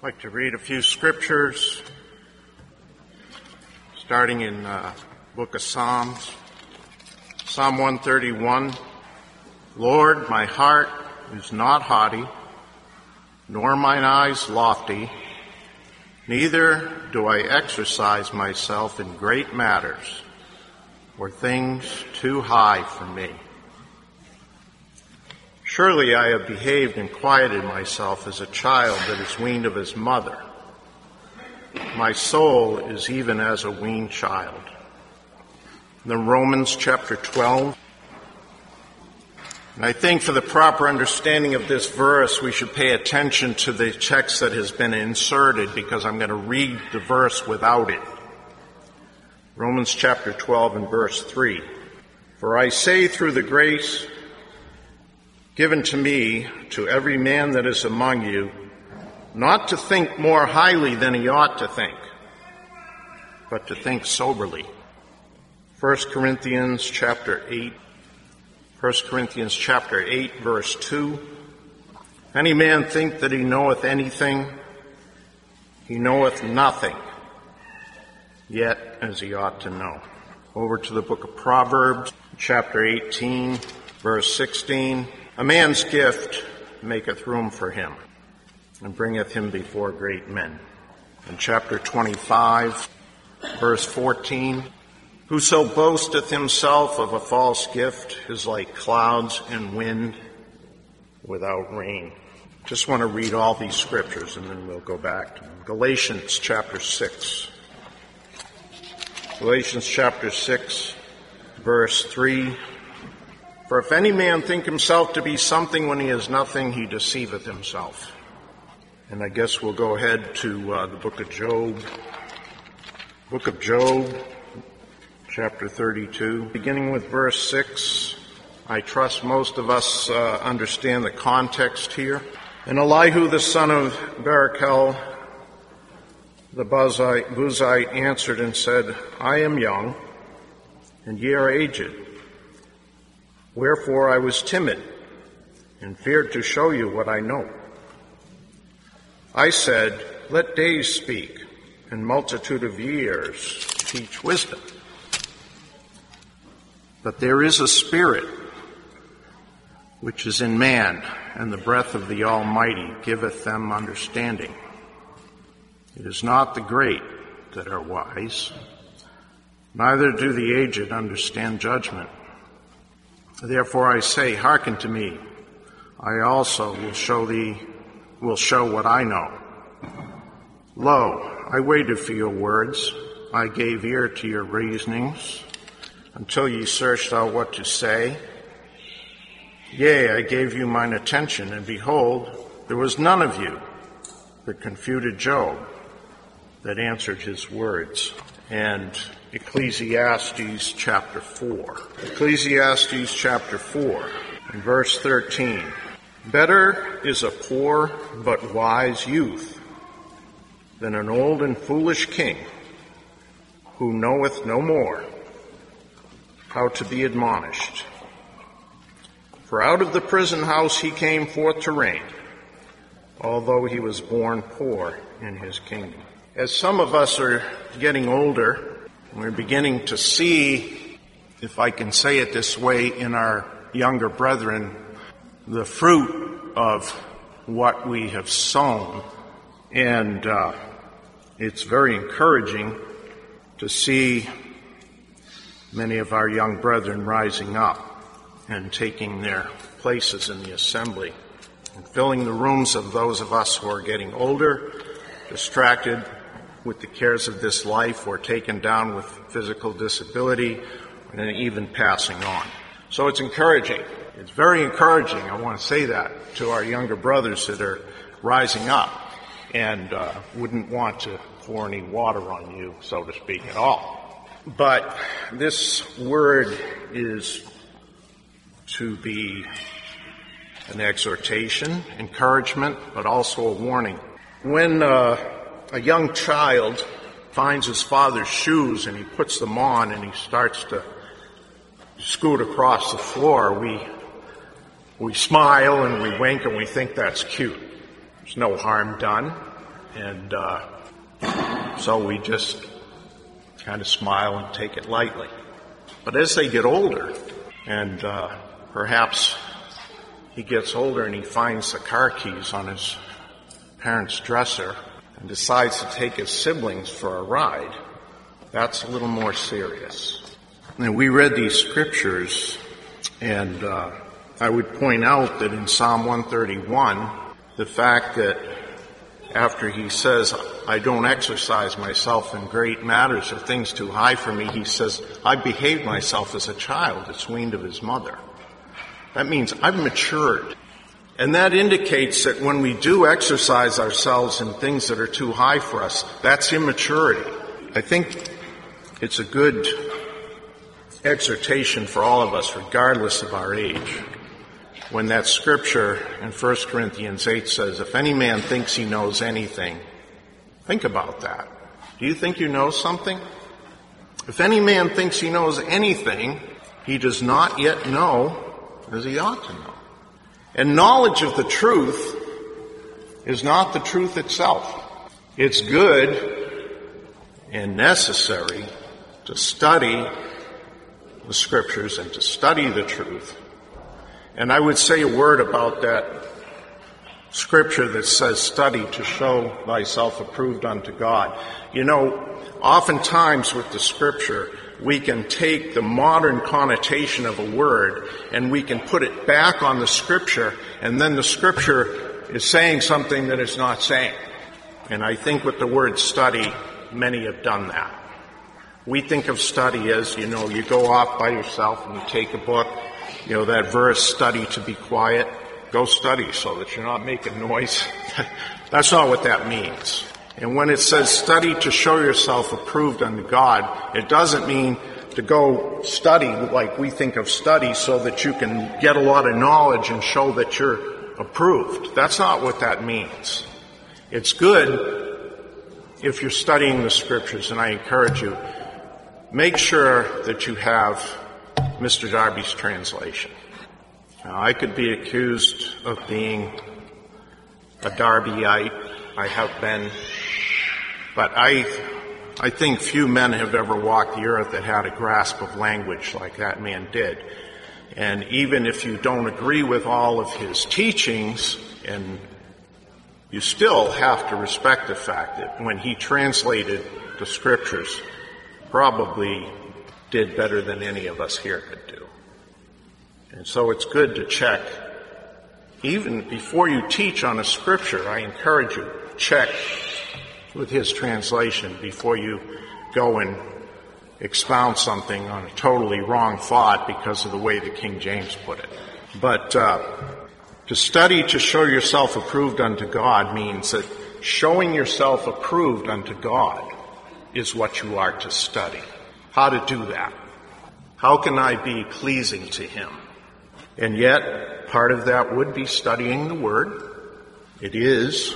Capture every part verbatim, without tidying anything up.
I'd like to read a few scriptures, starting in the uh, book of Psalms. Psalm one thirty-one, Lord, my heart is not haughty, nor mine eyes lofty, neither do I exercise myself in great matters, or things too high for me. Surely I have behaved and quieted myself as a child that is weaned of his mother. My soul is even as a weaned child. Then Romans chapter twelve. And I think for the proper understanding of this verse, we should pay attention to the text that has been inserted, because I'm going to read the verse without it. Romans chapter twelve and verse three. For I say through the grace given to me, to every man that is among you, not to think more highly than he ought to think, but to think soberly. First Corinthians chapter eight, First Corinthians chapter eight, verse two. If any man think that he knoweth anything, he knoweth nothing, yet as he ought to know. Over to the book of Proverbs, chapter eighteen, verse sixteen. A man's gift maketh room for him, and bringeth him before great men. In chapter twenty-five, verse fourteen, whoso boasteth himself of a false gift is like clouds and wind without rain. Just want to read all these scriptures, and then we'll go back to them. Galatians chapter six. Galatians chapter six, verse three. For if any man think himself to be something when he is nothing, he deceiveth himself. And I guess we'll go ahead to uh, the book of Job. Book of Job, chapter thirty-two, beginning with verse six. I trust most of us uh, understand the context here. And Elihu the son of Barachel, the Buzite, Buzite, answered and said, I am young, and ye are aged. Wherefore I was timid, and feared to show you what I know. I said, let days speak, and multitude of years teach wisdom. But there is a spirit which is in man, and the breath of the Almighty giveth them understanding. It is not the great that are wise, neither do the aged understand judgment. Therefore I say, hearken to me. I also will show thee, will show what I know. Lo, I waited for your words. I gave ear to your reasonings, until ye searched out what to say. Yea, I gave you mine attention, and behold, there was none of you that confuted Job, that answered his words. And Ecclesiastes chapter four. Ecclesiastes chapter four, and verse thirteen. Better is a poor but wise youth than an old and foolish king, who knoweth no more how to be admonished. For out of the prison house he came forth to reign, although he was born poor in his kingdom. As some of us are getting older, we're beginning to see, if I can say it this way, in our younger brethren, the fruit of what we have sown. And uh, it's very encouraging to see many of our young brethren rising up and taking their places in the assembly and filling the rooms of those of us who are getting older, distracted with the cares of this life, or taken down with physical disability, and even passing on. So it's encouraging. It's very encouraging, I want to say that, to our younger brothers that are rising up and uh, wouldn't want to pour any water on you, so to speak, at all. But this word is to be an exhortation, encouragement, but also a warning. When uh, a young child finds his father's shoes and he puts them on and he starts to scoot across the floor, we we smile and we wink and we think that's cute. There's no harm done. And uh, so we just kind of smile and take it lightly. But as they get older, and uh, perhaps he gets older and he finds the car keys on his parents' dresser and decides to take his siblings for a ride, that's a little more serious. And we read these scriptures, and uh, I would point out that in Psalm one thirty-one, the fact that after he says, I don't exercise myself in great matters or things too high for me, he says, I behaved myself as a child that's weaned of his mother. That means I've matured. And that indicates that when we do exercise ourselves in things that are too high for us, that's immaturity. I think it's a good exhortation for all of us, regardless of our age, when that scripture in First Corinthians eight says, if any man thinks he knows anything, think about that. Do you think you know something? If any man thinks he knows anything, he does not yet know as he ought to know. And knowledge of the truth is not the truth itself. It's good and necessary to study the scriptures and to study the truth. And I would say a word about that scripture that says, study to show thyself approved unto God. You know, oftentimes with the scripture, we can take the modern connotation of a word and we can put it back on the scripture, and then the scripture is saying something that it's not saying. And I think with the word study, many have done that. We think of study as, you know, you go off by yourself and you take a book. You know, that verse, study to be quiet. Go study so that you're not making noise. That's not what that means. And when it says study to show yourself approved unto God, it doesn't mean to go study like we think of study so that you can get a lot of knowledge and show that you're approved. That's not what that means. It's good if you're studying the scriptures, and I encourage you, make sure that you have Mister Darby's translation. Now, I could be accused of being a Darbyite. I have been. But I, I think few men have ever walked the earth that had a grasp of language like that man did. And even if you don't agree with all of his teachings, and you still have to respect the fact that when he translated the scriptures, probably did better than any of us here could do. And so it's good to check. Even before you teach on a scripture, I encourage you, check with his translation before you go and expound something on a totally wrong thought because of the way the King James put it. But uh, to study to show yourself approved unto God means that showing yourself approved unto God is what you are to study. How to do that? How can I be pleasing to him? And yet, part of that would be studying the Word. It is.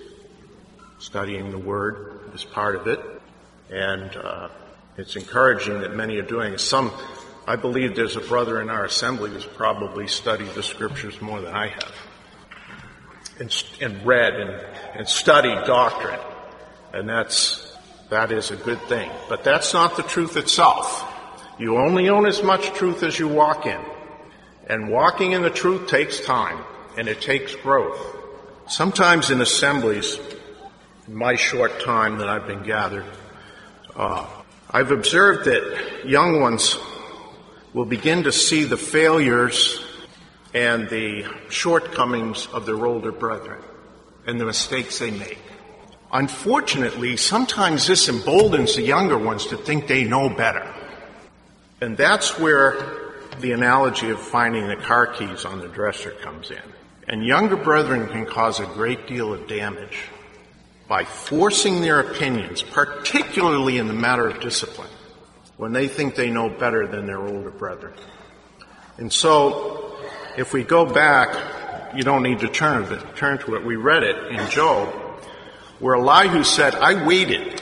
Studying the Word is part of it. And uh, it's encouraging that many are doing it. Some, I believe there's a brother in our assembly who's probably studied the Scriptures more than I have. And, and read and, and studied doctrine. And that's, that is a good thing. But that's not the truth itself. You only own as much truth as you walk in. And walking in the truth takes time, and it takes growth. Sometimes in assemblies, in my short time that I've been gathered, uh, I've observed that young ones will begin to see the failures and the shortcomings of their older brethren and the mistakes they make. Unfortunately, sometimes this emboldens the younger ones to think they know better. And that's where the analogy of finding the car keys on the dresser comes in. And younger brethren can cause a great deal of damage by forcing their opinions, particularly in the matter of discipline, when they think they know better than their older brethren. And so, if we go back, you don't need to turn to it, turn to it. We read it in Job, where Elihu said, I waited.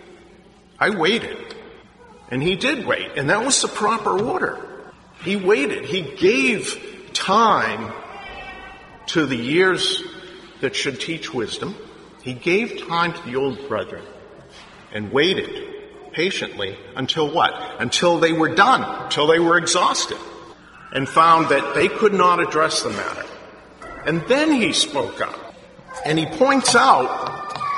I waited. And he did wait, and that was the proper order. He waited. He gave time to the years that should teach wisdom, He gave time to the old brethren and waited patiently until what? Until they were done, until they were exhausted, and found that they could not address the matter. And then he spoke up, and he points out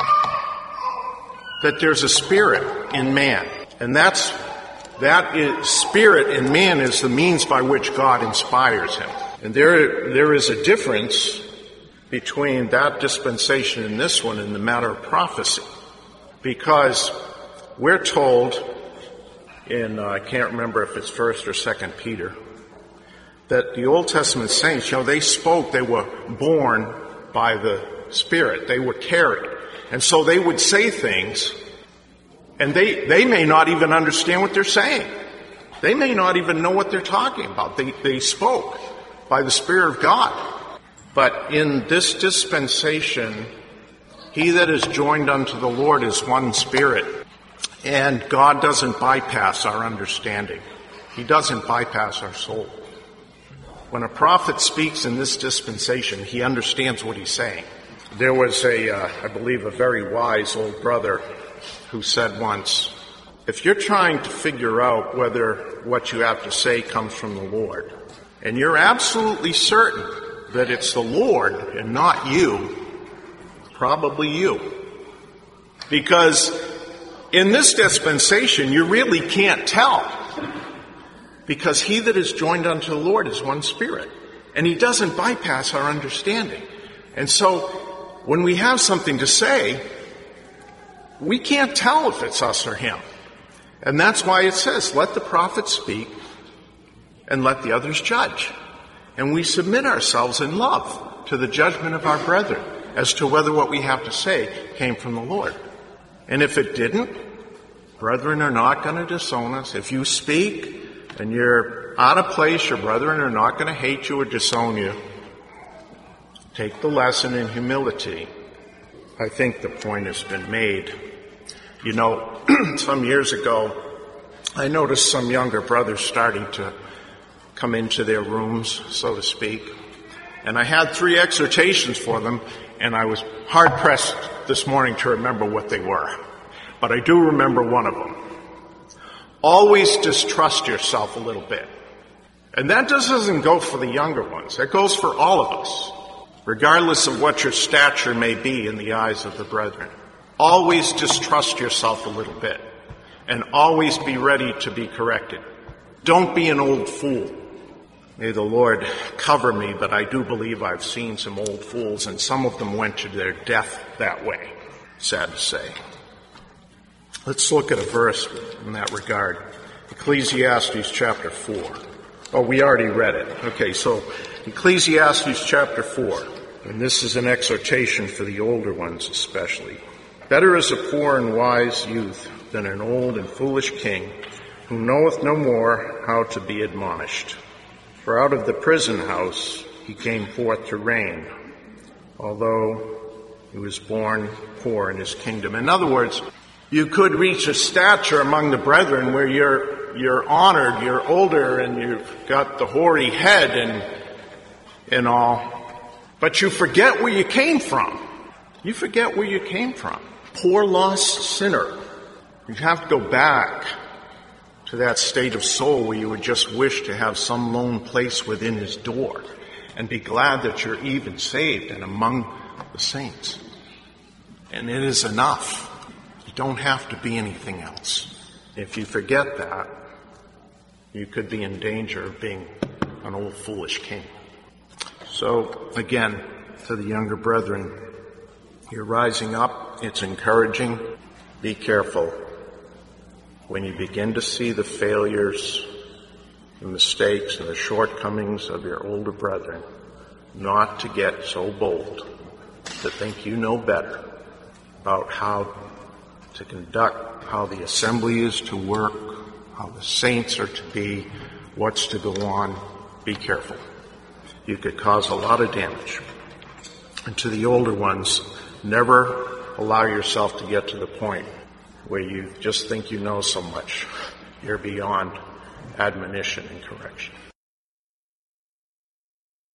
that there's a spirit in man, and that's that is, spirit in man is the means by which God inspires him. And there there is a difference between that dispensation and this one in the matter of prophecy, because we're told in uh, I can't remember if it's First or Second Peter that the Old Testament saints, you know, they spoke, they were born by the Spirit, they were carried. And so they would say things, and they, they may not even understand what they're saying. They may not even know what they're talking about. They, they spoke by the Spirit of God. But in this dispensation, he that is joined unto the Lord is one spirit. And God doesn't bypass our understanding. He doesn't bypass our soul. When a prophet speaks in this dispensation, he understands what he's saying. There was a, uh, I believe, a very wise old brother who said once, if you're trying to figure out whether what you have to say comes from the Lord, and you're absolutely certain that it's the Lord and not you, probably you. Because in this dispensation, you really can't tell. Because he that is joined unto the Lord is one spirit. And he doesn't bypass our understanding. And so, when we have something to say, we can't tell if it's us or him. And that's why it says, let the prophet speak and let the others judge. And we submit ourselves in love to the judgment of our brethren as to whether what we have to say came from the Lord. And if it didn't, brethren are not going to disown us. If you speak and you're out of place, your brethren are not going to hate you or disown you. Take the lesson in humility. I think the point has been made. You know, some years ago, I noticed some younger brothers starting to come into their rooms, so to speak. And I had three exhortations for them, and I was hard-pressed this morning to remember what they were. But I do remember one of them. Always distrust yourself a little bit. And that just doesn't go for the younger ones. That goes for all of us, regardless of what your stature may be in the eyes of the brethren. Always distrust yourself a little bit, and always be ready to be corrected. Don't be an old fool. May the Lord cover me, but I do believe I've seen some old fools, and some of them went to their death that way. Sad to say. Let's look at a verse in that regard. Ecclesiastes chapter four. Oh, we already read it. Okay, so Ecclesiastes chapter four. And this is an exhortation for the older ones especially. Better is a poor and wise youth than an old and foolish king who knoweth no more how to be admonished. For out of the prison house he came forth to reign, although he was born poor in his kingdom. In other words, you could reach a stature among the brethren where you're you're honored, you're older, and you've got the hoary head and and all, but you forget where you came from. You forget where you came from. Poor lost sinner. You have to go back to that state of soul where you would just wish to have some lone place within his door and be glad that you're even saved and among the saints. And it is enough. You don't have to be anything else. If you forget that, you could be in danger of being an old foolish king. So, again, to the younger brethren, you're rising up. It's encouraging. Be careful when you begin to see the failures, the mistakes, and the shortcomings of your older brethren, not to get so bold to think you know better about how to conduct, how the assembly is to work, how the saints are to be, what's to go on. Be careful. You could cause a lot of damage. And to the older ones, never allow yourself to get to the point where you just think you know so much. You're beyond admonition and correction.